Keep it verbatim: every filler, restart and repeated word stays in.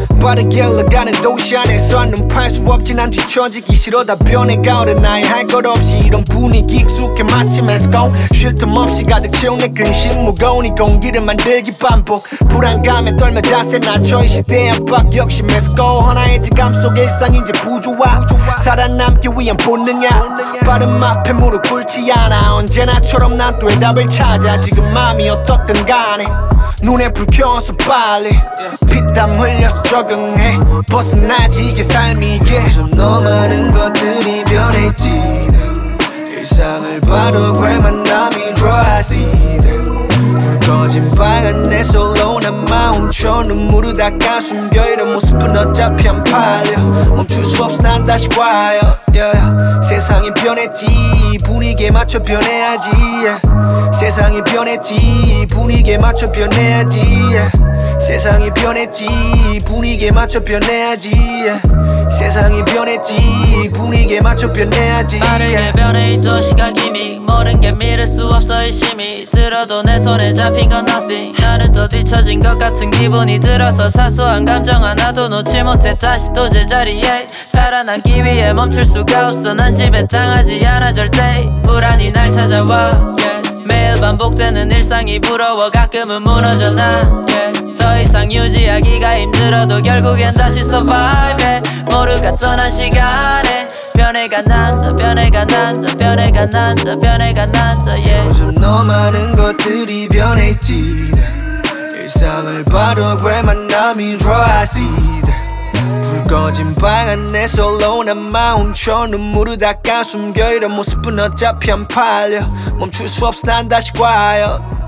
빠르게 흘러가는 도시 안에서 눈팔 수 없진 않 뒤처지기 싫어 다 변해가 어른 나이 할 것 없이 이런 분위기 익숙해 마침 Let's go 쉴 틈 없이 가득 채운 내 근심 무거운 이 공기를 만들기 반복 불안감에 떨며 자세 낮춰 이 시대의 압박 역시 Let's go 하나의 지감 속에 일상이 이제 부조화 살아남기 위한 본능이야 빠른 앞에 무릎 꿇지 않아 언제나처럼 난 또 해답을 찾아 지금 마음이 어떻든 간에 눈에 불 켜서 빨리 피땀 흘려서 적응해 벗어나지 이게 삶이게 요즘 너무 많은 것들이 변했지 일상을 봐도 괴만남이 드라이시드 불 꺼진 방안 내 솔로 남아 훔쳐 눈물을 닦아 숨겨 이런 모습은 어차피 안 팔려 멈출 수 없어 난 다시 와요 yeah. 세상이 변했지 분위기에 맞춰 변해야지 yeah. 세상이 변했지 분위기에 맞춰 변해야지 yeah. 세상이 변했지 분위기에 맞춰 변해야지 yeah. 세상이 변했지 분위기에 맞춰 변해야지 빠르게 변해 이 도시가 기미 모른 게 믿을 수 없어 의심이 들어도 내 손에 잡힌 건 nothing 나는 또 뒤처진 것 같은 기분이 들어서 사소한 감정 하나도 놓지 못해 다시 또 제자리에 살아남기 위해 멈출 수가 없어 난 집에 당하지 않아 절대 불안이 날 찾아와 yeah. 매일 반복되는 일상이 부러워 가끔은 무너져 나 yeah. 더 이상 유지하기가 힘들어도 결국엔 다시 survive yeah. 모르가 떠난 시간에 변해가 난다 변해가 난다 변해가 난다 변해가 난다 yeah. 요즘 너무 많은 것들이 변했지 일상을 봐도 괴만남이 드라이시드 불 꺼진 방안 내 솔로 남아 훔쳐 눈물을 닦아 숨겨 이런 모습은 어차피 안 팔려 멈출 수 없어 난 다시 와요